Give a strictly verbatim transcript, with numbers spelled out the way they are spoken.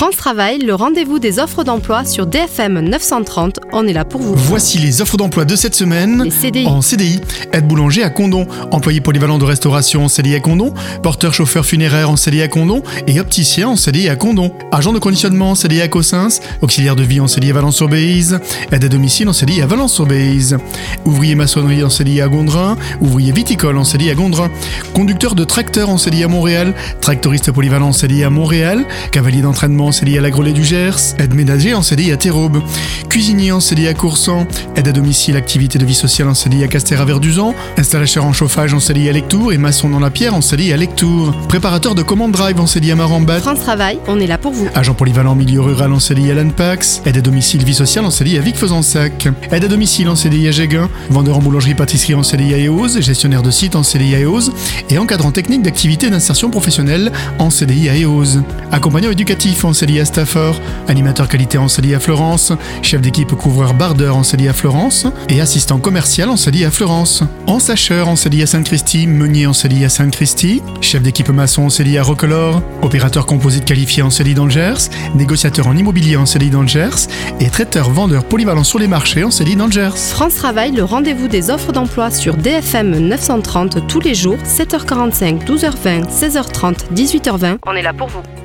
France Travail, le rendez-vous des offres d'emploi sur D F M neuf cent trente. On est là pour vous. Voici les offres d'emploi de cette semaine. Les C D I. En C D I, aide boulanger à Condom, employé polyvalent de restauration en C D I à Condom, porteur chauffeur funéraire en C D I à Condom et opticien en C D I à Condom. Agent de conditionnement en C D I à Cossens, auxiliaire de vie en C D I à Valence-sur-Béziers, aide à domicile en C D I à Valence-sur-Béziers, ouvrier maçonnerie en C D I à Gondrin, ouvrier viticole en C D I à Gondrin, conducteur de tracteur en C D I à Montréal, tractoriste polyvalent en C D I à Montréal, cavalier d'entraînement en C D I à La Grelais du Gers, aide ménager en C D I à Terraube, cuisinier en C D I à Coursan, aide à domicile, activité de vie sociale en C D I à Castéra-Verduzan, installateur en chauffage en C D I à Lectour et maçon dans la pierre en C D I à Lectour, préparateur de commande drive en C D I à Marambat. France Travail, on est là pour vous. Agent polyvalent milieu rural en C D I à Lanpax, aide à domicile vie sociale en C D I à Vic-Fezensac, aide à domicile en C D I à Géguin, vendeur en boulangerie-pâtisserie en C D I à Eauze, gestionnaire de site en C D I à Eauze et encadrant technique d'activité d'insertion professionnelle en C D I à Eauze. Accompagnant éducatif en C D I à Stafford, animateur qualité en C D I à Florence, chef d'équipe couvreur bardeur en C D I à Florence et assistant commercial en C D I à Florence. Ensacheur en C D I à Sainte-Christie, meunier en C D I à Sainte-Christie, chef d'équipe maçon en C D I à Roquelaure, opérateur composite qualifié en C D I dans le Gers, négociateur en immobilier en C D I dans le Gers et traiteur-vendeur polyvalent sur les marchés en C D I dans le Gers. France Travail, le rendez-vous des offres d'emploi sur D F M neuf cent trente tous les jours, sept heures quarante-cinq, douze heures vingt, seize heures trente, dix-huit heures vingt. On est là pour vous.